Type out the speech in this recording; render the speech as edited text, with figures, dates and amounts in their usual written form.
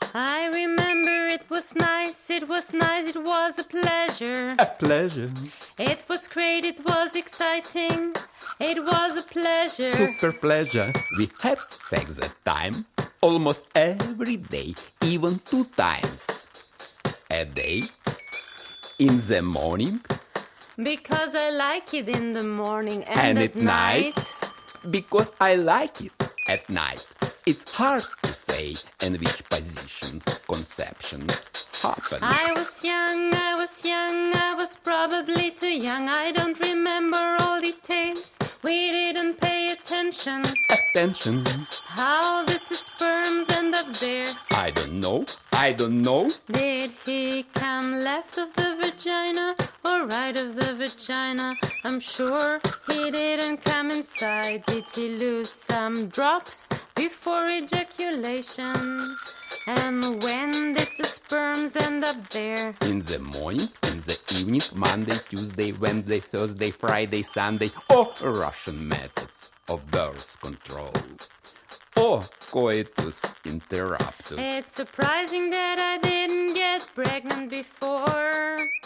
I remember it was nice, it was nice, it was a pleasure. A pleasure. It was great, it was exciting, it was a pleasure. Super pleasure. We had sex that time almost every day, even 2 times a day. In the morning Because I like it in the morning and at night. Because I like it at night. It's hard to say in which position conception happened. I was young, I was probably too young. I don't remember all details. We didn't pay attention. Attention. How did the sperms end up there? I don't know. Did he come left of the vagina or right of the vagina? I'm sure he didn't come inside. Did he lose some drops before ejaculation? And when did the sperms end up there? In the morning, in the evening, Monday, Tuesday, Wednesday, Thursday, Friday, Sunday, or Russian methods of birth control, or coitus interruptus. It's surprising that I didn't get pregnant before.